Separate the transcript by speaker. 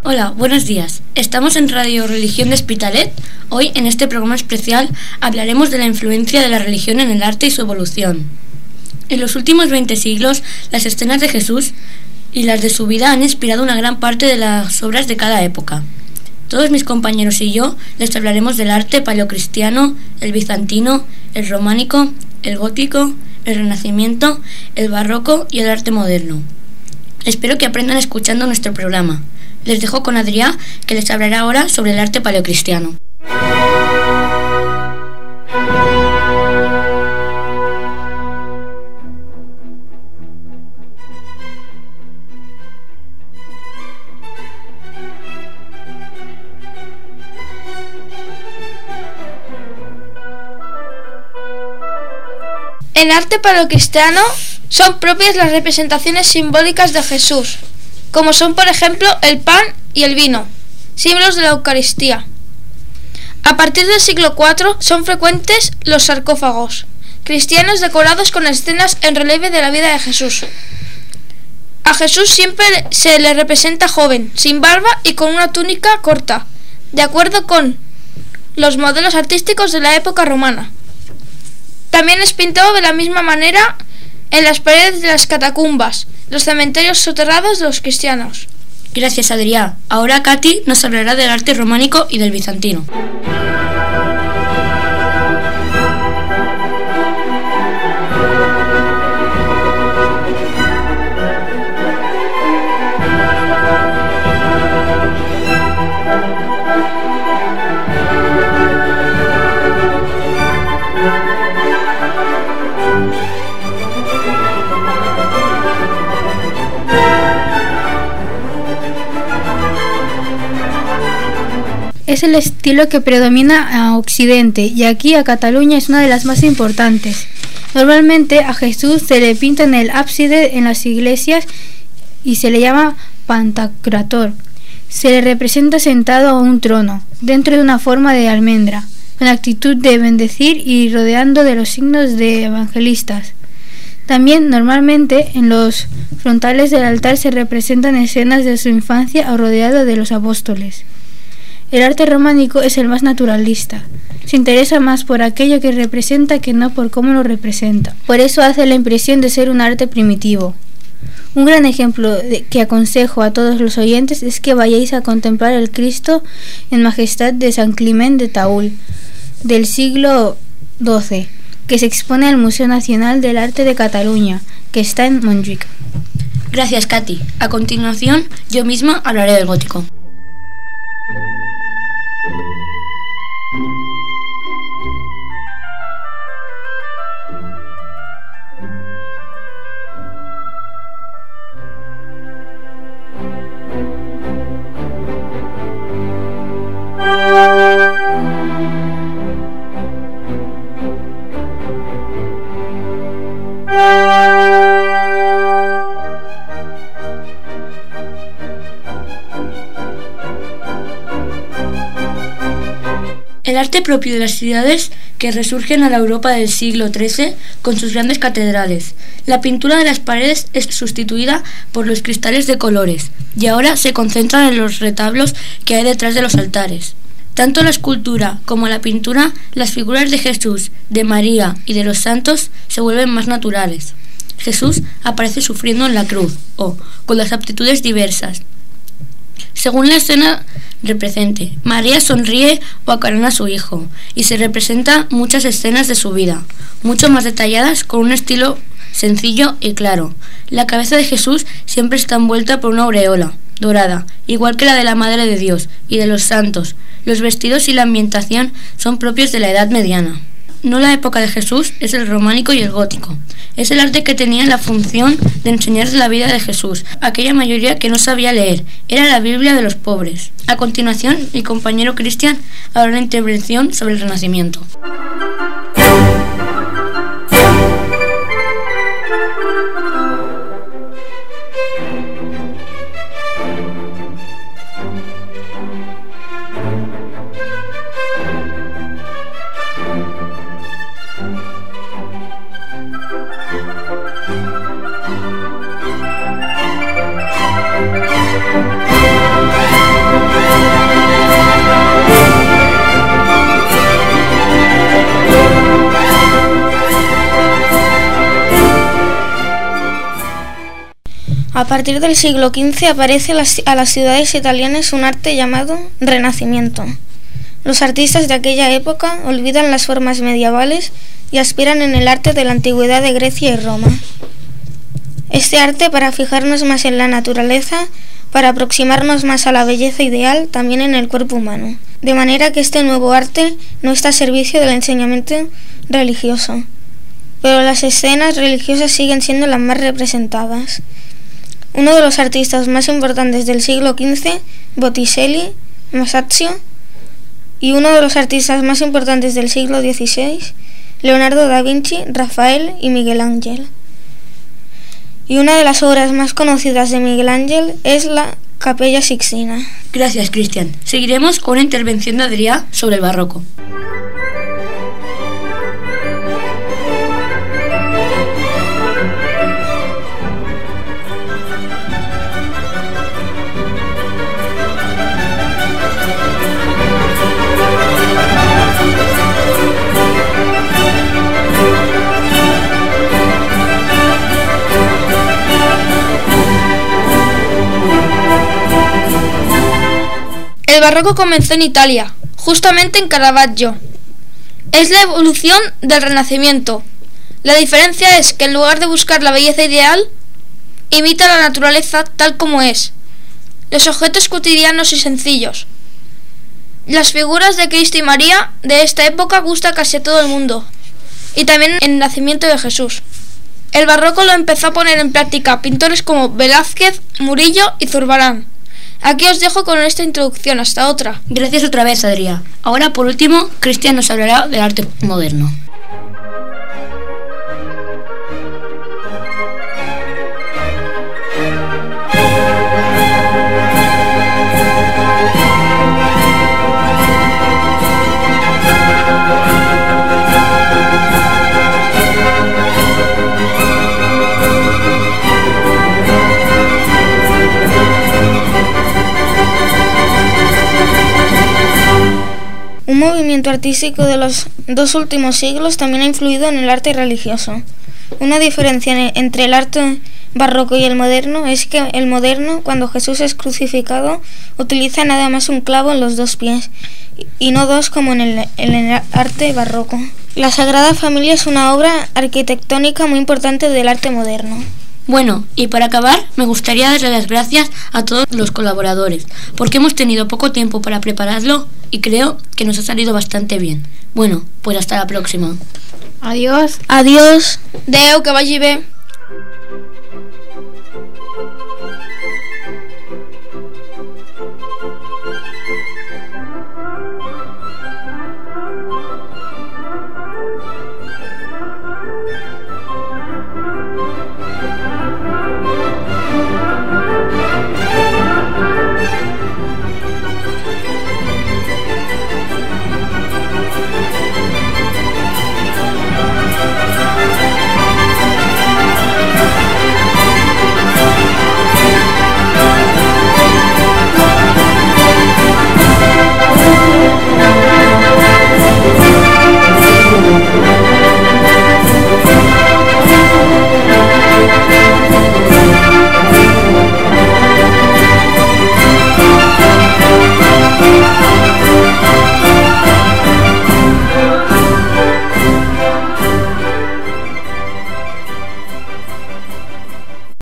Speaker 1: Hola, buenos días. Estamos en Radio Religión de Hospitalet. Hoy, en este programa especial, hablaremos de la influencia de la religión en el arte y su evolución. En los últimos 20 siglos, las escenas de Jesús y las de su vida han inspirado una gran parte de las obras de cada época. Todos mis compañeros y yo les hablaremos del arte paleocristiano, el bizantino, el románico, el gótico, el renacimiento, el barroco y el arte moderno. Espero que aprendan escuchando nuestro programa. Les dejo con Adrià, que les hablará ahora sobre el arte paleocristiano.
Speaker 2: En arte paleocristiano son propias las representaciones simbólicas de Jesús, como son por ejemplo el pan y el vino, símbolos de la Eucaristía. A partir del siglo IV son frecuentes los sarcófagos cristianos decorados con escenas en relieve de la vida de Jesús. A Jesús siempre se le representa joven, sin barba y con una túnica corta, de acuerdo con los modelos artísticos de la época romana. También es pintado de la misma manera en las paredes de las catacumbas, los cementerios soterrados de los cristianos.
Speaker 1: Gracias, Adrià. Ahora Katy nos hablará del arte románico y del bizantino.
Speaker 3: Es el estilo que predomina a Occidente y aquí a Cataluña es una de las más importantes. Normalmente a Jesús se le pinta en el ábside en las iglesias y se le llama Pantocrator. Se le representa sentado a un trono, dentro de una forma de almendra, con actitud de bendecir y rodeando de los signos de evangelistas. También normalmente en los frontales del altar se representan escenas de su infancia o rodeado de los apóstoles. El arte románico es el más naturalista. Se interesa más por aquello que representa que no por cómo lo representa. Por eso hace la impresión de ser un arte primitivo. Un gran ejemplo que aconsejo a todos los oyentes es que vayáis a contemplar el Cristo en Majestad de San Climent de Taúl, del siglo XII, que se expone al Museo Nacional del Arte de Cataluña, que está en Montjuïc.
Speaker 1: Gracias, Katy. A continuación, yo misma hablaré del gótico. El arte propio de las ciudades que resurgen a la Europa del siglo XIII con sus grandes catedrales. La pintura de las paredes es sustituida por los cristales de colores y ahora se concentran en los retablos que hay detrás de los altares. Tanto la escultura como la pintura, las figuras de Jesús, de María y de los santos se vuelven más naturales. Jesús aparece sufriendo en la cruz o con las aptitudes diversas, según la escena represente. María sonríe o acarona a su hijo y se representa muchas escenas de su vida, mucho más detalladas con un estilo sencillo y claro. La cabeza de Jesús siempre está envuelta por una aureola dorada, igual que la de la Madre de Dios y de los santos. Los vestidos y la ambientación son propios de la Edad Mediana. No la época de Jesús, es el románico y el gótico. Es el arte que tenía la función de enseñar la vida de Jesús a aquella mayoría que no sabía leer. Era la Biblia de los pobres. A continuación, mi compañero Cristian hará una intervención sobre el Renacimiento.
Speaker 2: partir del siglo XV aparece a las ciudades italianas un arte llamado Renacimiento. Los artistas de aquella época olvidan las formas medievales y aspiran en el arte de la antigüedad de Grecia y Roma. Este arte, para fijarnos más en la naturaleza, para aproximarnos más a la belleza ideal también en el cuerpo humano, de manera que este nuevo arte no está a servicio del enseñamiento religioso, pero las escenas religiosas siguen siendo las más representadas. Uno de los artistas más importantes del siglo XV, Botticelli, Masaccio, y uno de los artistas más importantes del siglo XVI, Leonardo da Vinci, Rafael y Miguel Ángel. Y una de las obras más conocidas de Miguel Ángel es la Capella Sixtina.
Speaker 1: Gracias, Cristian. Seguiremos con una intervención de Adrià sobre el barroco.
Speaker 2: El barroco comenzó en Italia, justamente en Caravaggio. Es la evolución del Renacimiento. La diferencia es que en lugar de buscar la belleza ideal, imita la naturaleza tal como es, los objetos cotidianos y sencillos. Las figuras de Cristo y María de esta época gustan casi a todo el mundo, y también el nacimiento de Jesús. El barroco lo empezó a poner en práctica pintores como Velázquez, Murillo y Zurbarán. Aquí os dejo con esta introducción, hasta otra.
Speaker 1: Gracias otra vez, Adrià. Ahora, por último, Cristian nos hablará del arte moderno.
Speaker 2: Un movimiento artístico de los 2 últimos siglos también ha influido en el arte religioso. Una diferencia entre el arte barroco y el moderno es que el moderno, cuando Jesús es crucificado, utiliza nada más un clavo en los 2 pies, y no 2 como en el arte barroco. La Sagrada Familia es una obra arquitectónica muy importante del arte moderno.
Speaker 1: Bueno, y para acabar, me gustaría darle las gracias a todos los colaboradores, porque hemos tenido poco tiempo para prepararlo y creo que nos ha salido bastante bien. Bueno, pues hasta la próxima.
Speaker 3: Adiós.
Speaker 2: Adiós. Deu, que vagi bé.